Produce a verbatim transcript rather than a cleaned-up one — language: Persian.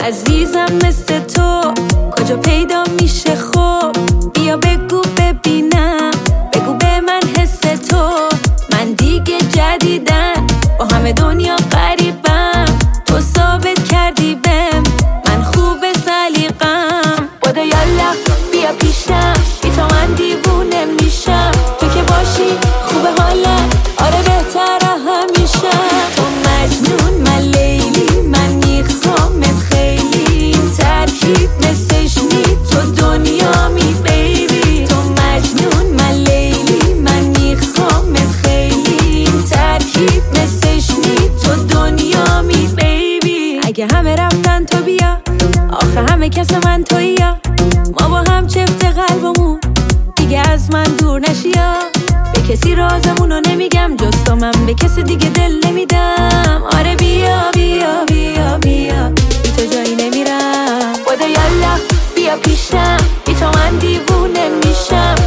عزیزم مثل تو کجا پیدا میشه خب بیا بگو ببینم بگو به من حس تو من دیگه جدیدن با همه دنیا قریبم تو ثابت کردی بهم من خوب سلیقم بوده یالا بیا پیشم بی تو من دیوونه میشم تو که باشی خوبه حالم آره بهتره همیشه تو مجنون من لیلی من میخوامت خیلی این ترکیب مثلش نی تو دنیا می بیبی تو مجنون من لیلی من میخوامت خیلی این ترکیب مثلش نی تو دنیا می بیبی اگه همه رفتن تو بیا آخه همه کس من تویا ما با هم چفت قلبمون دیگه از من دور نشیا به کسی رازمونو نمیگم جز تو من به کسی دیگه دل نمیدم آره بیا بیا بیا بیا بی تو جایی نمیرم بوده یالا بیا پیشم بی تو من دیوونه میشم